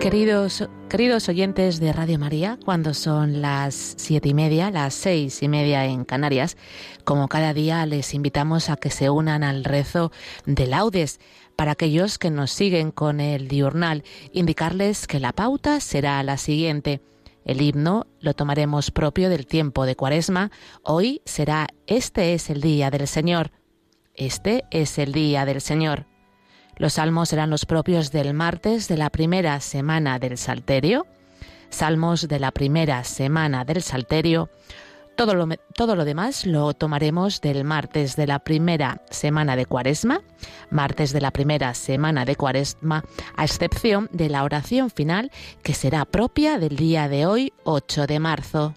Queridos oyentes de Radio María, cuando son las 7:30, las 6:30 en Canarias, como cada día les invitamos a que se unan al rezo de Laudes. Para aquellos que nos siguen con el diurnal, indicarles que la pauta será la siguiente. El himno lo tomaremos propio del tiempo de Cuaresma. Hoy será Este es el día del Señor. Este es el día del Señor. Los salmos serán los propios del martes de la primera semana del Salterio. Salmos de la primera semana del Salterio. Todo lo demás lo tomaremos del martes de la primera semana de Cuaresma. Martes de la primera semana de Cuaresma, a excepción de la oración final, que será propia del día de hoy, 8 de marzo.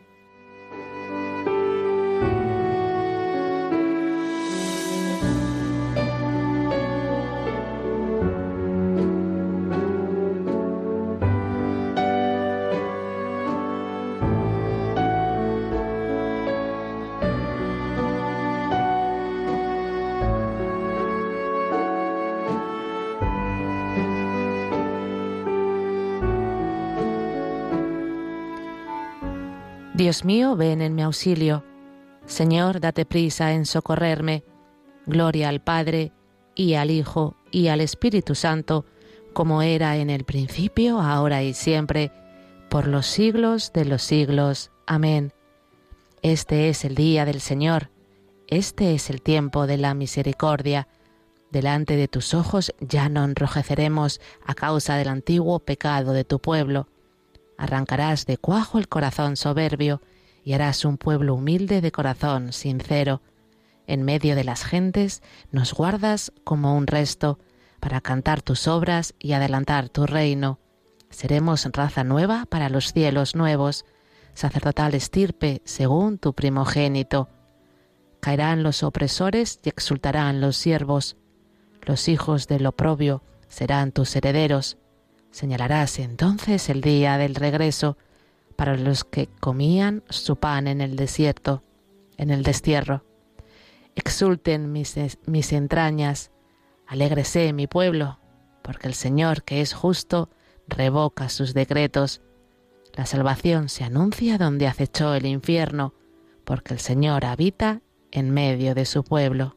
Dios mío, ven en mi auxilio. Señor, date prisa en socorrerme. Gloria al Padre, y al Hijo, y al Espíritu Santo, como era en el principio, ahora y siempre, por los siglos de los siglos. Amén. Este es el día del Señor. Este es el tiempo de la misericordia. Delante de tus ojos ya no enrojeceremos a causa del antiguo pecado de tu pueblo. Arrancarás de cuajo el corazón soberbio y harás un pueblo humilde de corazón sincero. En medio de las gentes nos guardas como un resto para cantar tus obras y adelantar tu reino. Seremos raza nueva para los cielos nuevos, sacerdotal estirpe según tu primogénito. Caerán los opresores y exultarán los siervos. Los hijos del oprobio serán tus herederos. Señalarás entonces el día del regreso para los que comían su pan en el desierto, en el destierro. Exulten mis entrañas, alégrese mi pueblo, porque el Señor, que es justo, revoca sus decretos. La salvación se anuncia donde acechó el infierno, porque el Señor habita en medio de su pueblo.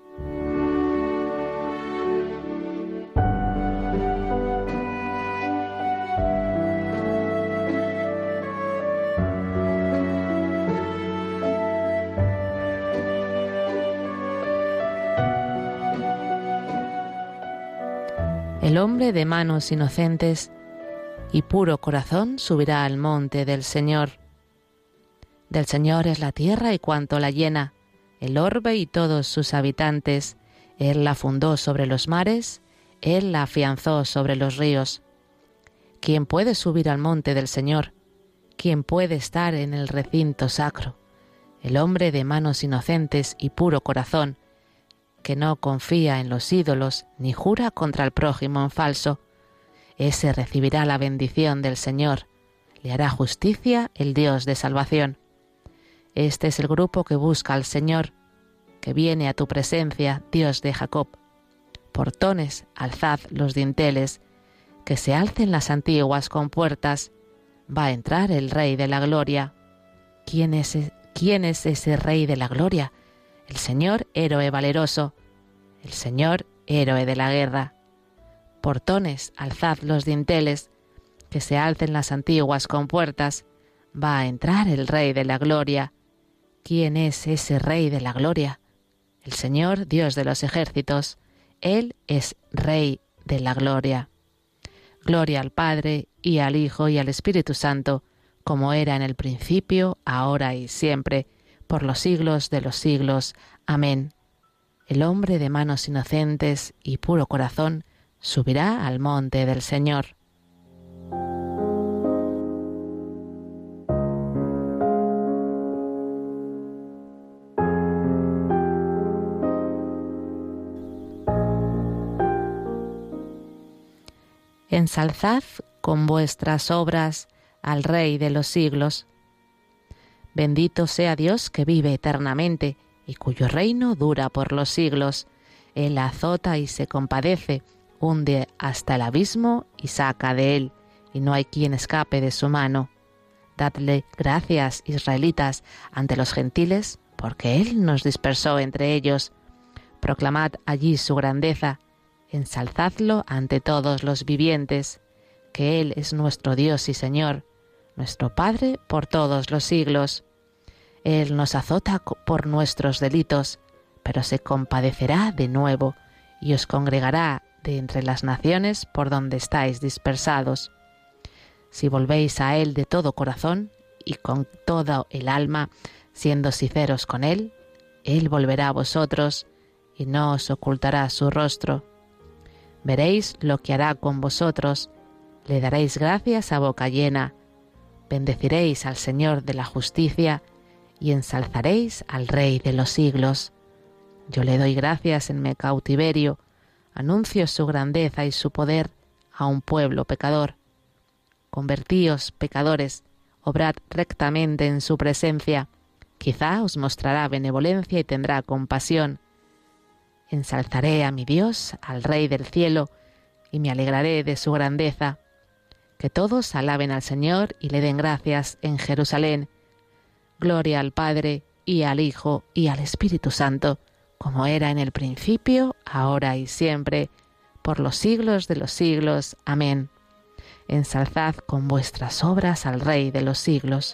El hombre de manos inocentes y puro corazón subirá al monte del Señor. Del Señor es la tierra y cuanto la llena, el orbe y todos sus habitantes. Él la fundó sobre los mares, Él la afianzó sobre los ríos. ¿Quién puede subir al monte del Señor? ¿Quién puede estar en el recinto sacro? El hombre de manos inocentes y puro corazón, que no confía en los ídolos ni jura contra el prójimo en falso. Ese recibirá la bendición del Señor, le hará justicia el Dios de salvación. Este es el grupo que busca al Señor, que viene a tu presencia, Dios de Jacob. Portones, alzad los dinteles, que se alcen las antiguas compuertas. Va a entrar el Rey de la Gloria. ¿Quién es ese Rey de la Gloria? El Señor, héroe valeroso, el Señor, héroe de la guerra. Portones, alzad los dinteles, que se alcen las antiguas compuertas. Va a entrar el Rey de la Gloria. ¿Quién es ese Rey de la Gloria? El Señor, Dios de los ejércitos. Él es Rey de la Gloria. Gloria al Padre, y al Hijo, y al Espíritu Santo, como era en el principio, ahora y siempre, por los siglos de los siglos. Amén. El hombre de manos inocentes y puro corazón subirá al monte del Señor. Ensalzad con vuestras obras al Rey de los siglos. Bendito sea Dios que vive eternamente y cuyo reino dura por los siglos. Él azota y se compadece, hunde hasta el abismo y saca de él. y no hay quien escape de su mano. Dadle gracias, israelitas, ante los gentiles, porque Él nos dispersó entre ellos. Proclamad allí su grandeza, ensalzadlo ante todos los vivientes, que Él es nuestro Dios y Señor, nuestro Padre por todos los siglos. Él nos azota por nuestros delitos, pero se compadecerá de nuevo y os congregará de entre las naciones por donde estáis dispersados. Si volvéis a Él de todo corazón y con todo el alma, siendo sinceros con Él, Él volverá a vosotros y no os ocultará su rostro. Veréis lo que hará con vosotros, le daréis gracias a boca llena, bendeciréis al Señor de la justicia y ensalzaréis al Rey de los siglos. Yo le doy gracias en mi cautiverio, anuncio su grandeza y su poder a un pueblo pecador. Convertíos, pecadores, obrad rectamente en su presencia, quizá os mostrará benevolencia y tendrá compasión. Ensalzaré a mi Dios, al Rey del cielo, y me alegraré de su grandeza. Que todos alaben al Señor y le den gracias en Jerusalén. Gloria al Padre, y al Hijo, y al Espíritu Santo, como era en el principio, ahora y siempre, por los siglos de los siglos. Amén. Ensalzad con vuestras obras al Rey de los siglos.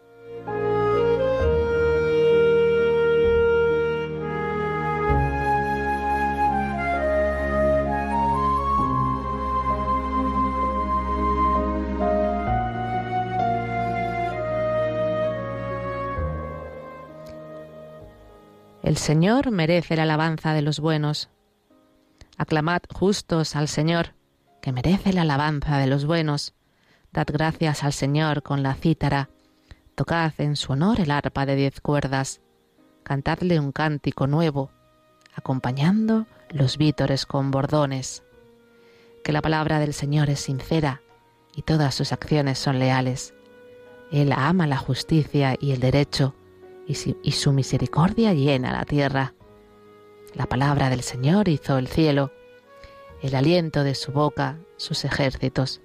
El Señor merece la alabanza de los buenos. Aclamad justos al Señor, que merece la alabanza de los buenos. Dad gracias al Señor con la cítara. Tocad en su honor el arpa de 10 cuerdas. Cantadle un cántico nuevo, acompañando los vítores con bordones. Que la palabra del Señor es sincera y todas sus acciones son leales. Él ama la justicia y el derecho, y su misericordia llena la tierra. La palabra del Señor hizo el cielo, el aliento de su boca sus ejércitos.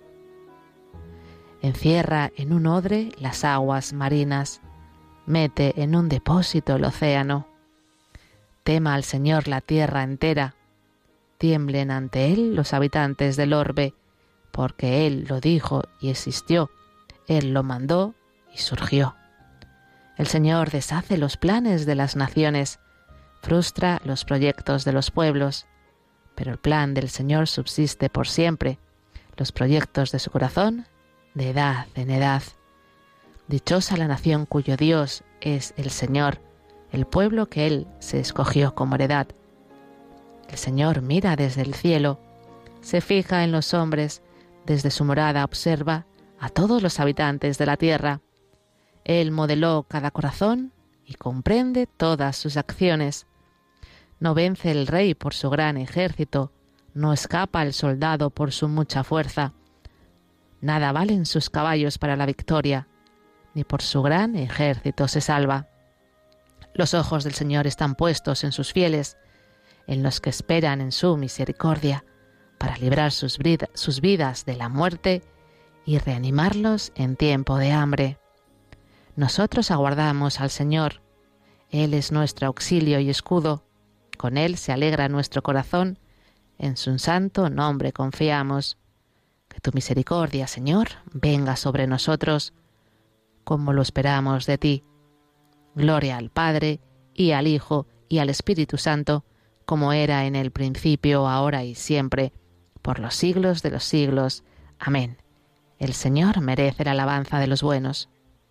Encierra en un odre las aguas marinas, mete en un depósito el océano. Tema al Señor la tierra entera, tiemblen ante Él los habitantes del orbe, porque Él lo dijo y existió, Él lo mandó y surgió. El Señor deshace los planes de las naciones, frustra los proyectos de los pueblos, pero el plan del Señor subsiste por siempre, los proyectos de su corazón de edad en edad. Dichosa la nación cuyo Dios es el Señor, el pueblo que Él se escogió como heredad. El Señor mira desde el cielo, se fija en los hombres, desde su morada observa a todos los habitantes de la tierra. Él modeló cada corazón y comprende todas sus acciones. No vence el rey por su gran ejército, no escapa el soldado por su mucha fuerza. Nada valen sus caballos para la victoria, ni por su gran ejército se salva. Los ojos del Señor están puestos en sus fieles, en los que esperan en su misericordia, para librar sus vidas de la muerte y reanimarlos en tiempo de hambre. Nosotros aguardamos al Señor. Él es nuestro auxilio y escudo. Con Él se alegra nuestro corazón. En su santo nombre confiamos. Que tu misericordia, Señor, venga sobre nosotros, como lo esperamos de ti. Gloria al Padre, y al Hijo, y al Espíritu Santo, como era en el principio, ahora y siempre, por los siglos de los siglos. Amén. El Señor merece la alabanza de los buenos.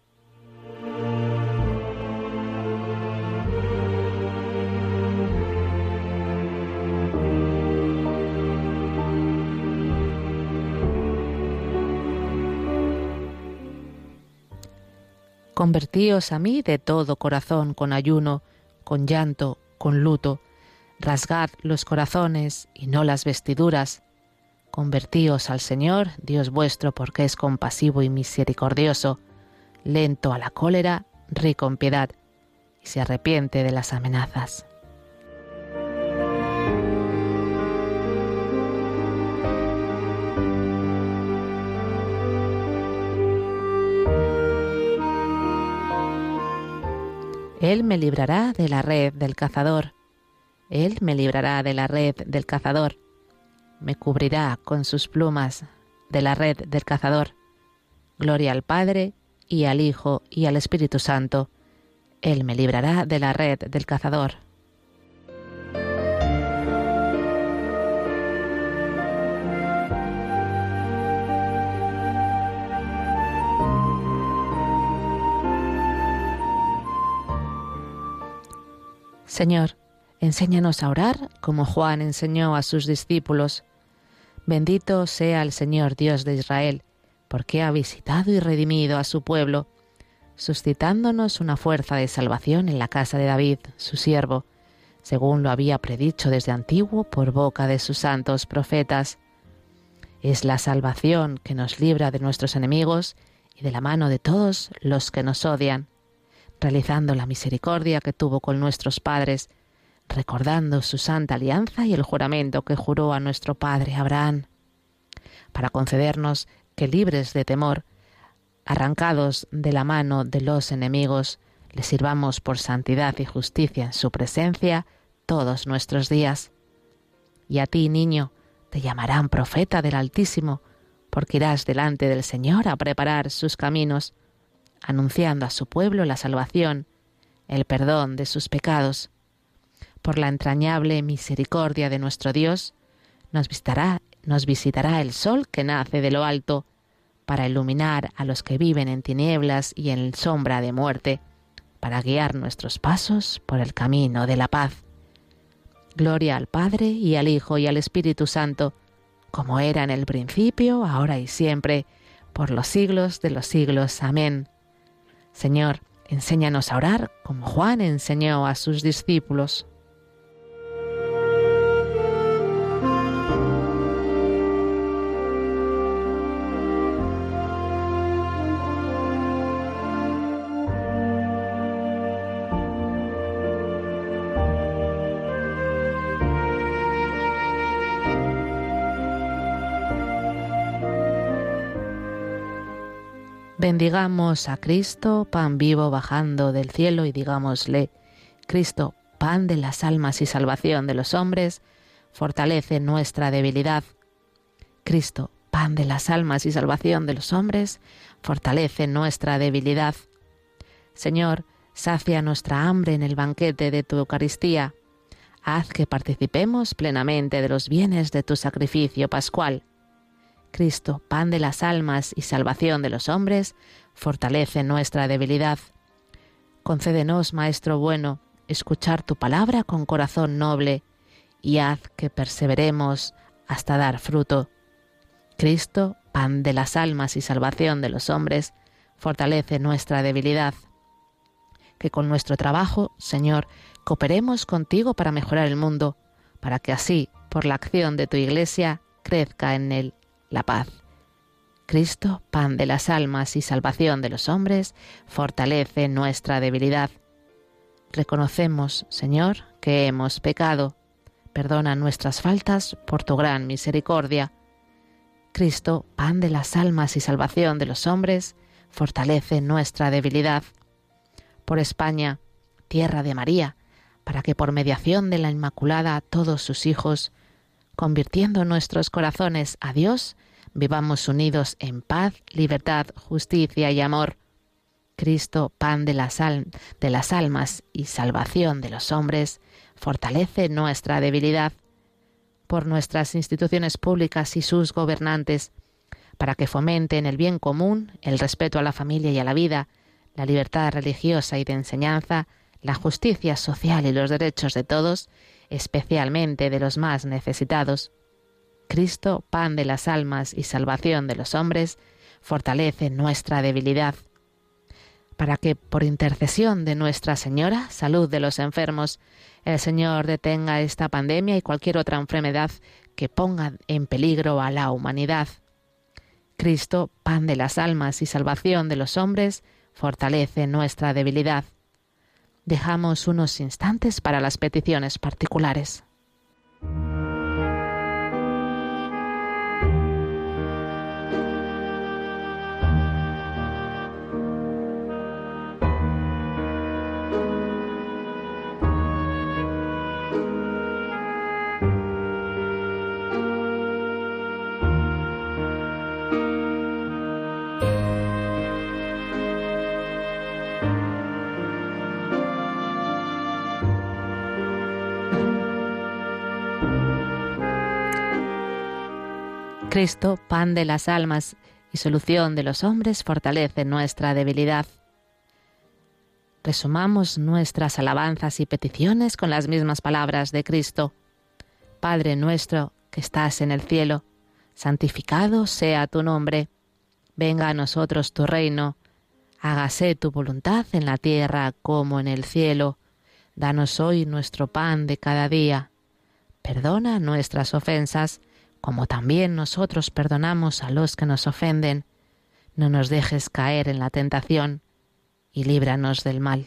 Convertíos a mí de todo corazón con ayuno, con llanto, con luto. Rasgad los corazones y no las vestiduras. Convertíos al Señor, Dios vuestro, porque es compasivo y misericordioso, lento a la cólera, rico en piedad, y se arrepiente de las amenazas. Él me librará de la red del cazador. Él me librará de la red del cazador. Me cubrirá con sus plumas de la red del cazador. Gloria al Padre, y al Hijo, y al Espíritu Santo. Él me librará de la red del cazador. Señor, enséñanos a orar como Juan enseñó a sus discípulos. Bendito sea el Señor Dios de Israel, porque ha visitado y redimido a su pueblo, suscitándonos una fuerza de salvación en la casa de David, su siervo, según lo había predicho desde antiguo por boca de sus santos profetas. Es la salvación que nos libra de nuestros enemigos y de la mano de todos los que nos odian, realizando la misericordia que tuvo con nuestros padres, recordando su santa alianza y el juramento que juró a nuestro padre Abraham, para concedernos que, libres de temor, arrancados de la mano de los enemigos, le sirvamos por santidad y justicia en su presencia todos nuestros días. Y a ti, niño, te llamarán profeta del Altísimo, porque irás delante del Señor a preparar sus caminos, anunciando a su pueblo la salvación, el perdón de sus pecados. Por la entrañable misericordia de nuestro Dios, nos visitará el sol que nace de lo alto, para iluminar a los que viven en tinieblas y en sombra de muerte, para guiar nuestros pasos por el camino de la paz. Gloria al Padre, y al Hijo, y al Espíritu Santo, como era en el principio, ahora y siempre, por los siglos de los siglos. Amén. Señor, enséñanos a orar como Juan enseñó a sus discípulos. Bendigamos a Cristo, pan vivo bajando del cielo, y digámosle: Cristo, pan de las almas y salvación de los hombres, fortalece nuestra debilidad. Cristo, pan de las almas y salvación de los hombres, fortalece nuestra debilidad. Señor, sacia nuestra hambre en el banquete de tu Eucaristía. Haz que participemos plenamente de los bienes de tu sacrificio pascual. Cristo, pan de las almas y salvación de los hombres, fortalece nuestra debilidad. Concédenos, Maestro bueno, escuchar tu palabra con corazón noble, y haz que perseveremos hasta dar fruto. Cristo, pan de las almas y salvación de los hombres, fortalece nuestra debilidad. Que con nuestro trabajo, Señor, cooperemos contigo para mejorar el mundo, para que así, por la acción de tu Iglesia, crezca en él la paz. Cristo, pan de las almas y salvación de los hombres, fortalece nuestra debilidad. Reconocemos, Señor, que hemos pecado. Perdona nuestras faltas por tu gran misericordia. Cristo, pan de las almas y salvación de los hombres, fortalece nuestra debilidad. Por España, tierra de María, para que por mediación de la Inmaculada todos sus hijos, convirtiendo nuestros corazones a Dios, vivamos unidos en paz, libertad, justicia y amor. Cristo, pan de las almas y salvación de los hombres, fortalece nuestra debilidad. Por nuestras instituciones públicas y sus gobernantes, para que fomenten el bien común, el respeto a la familia y a la vida, la libertad religiosa y de enseñanza, la justicia social y los derechos de todos, especialmente de los más necesitados. Cristo, pan de las almas y salvación de los hombres, fortalece nuestra debilidad. Para que, por intercesión de Nuestra Señora, salud de los enfermos, el Señor detenga esta pandemia y cualquier otra enfermedad que ponga en peligro a la humanidad. Cristo, pan de las almas y salvación de los hombres, fortalece nuestra debilidad. Dejamos unos instantes para las peticiones particulares. Cristo, pan de las almas y solución de los hombres, fortalece nuestra debilidad. Resumamos nuestras alabanzas y peticiones con las mismas palabras de Cristo. Padre nuestro que estás en el cielo, santificado sea tu nombre. Venga a nosotros tu reino. Hágase tu voluntad en la tierra como en el cielo. Danos hoy nuestro pan de cada día. Perdona nuestras ofensas, como también nosotros perdonamos a los que nos ofenden. No nos dejes caer en la tentación, y líbranos del mal.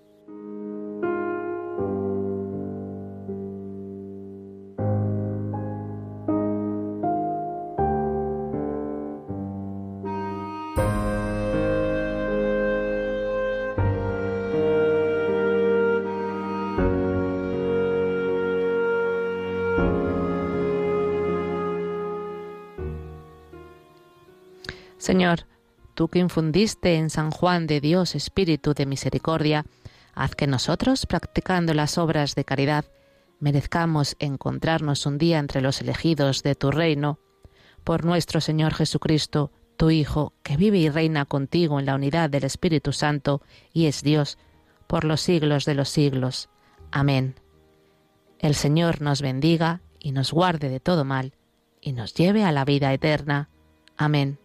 Señor, tú que infundiste en San Juan de Dios espíritu de misericordia, haz que nosotros, practicando las obras de caridad, merezcamos encontrarnos un día entre los elegidos de tu reino. Por nuestro Señor Jesucristo, tu Hijo, que vive y reina contigo en la unidad del Espíritu Santo y es Dios, por los siglos de los siglos. Amén. El Señor nos bendiga y nos guarde de todo mal, y nos lleve a la vida eterna. Amén.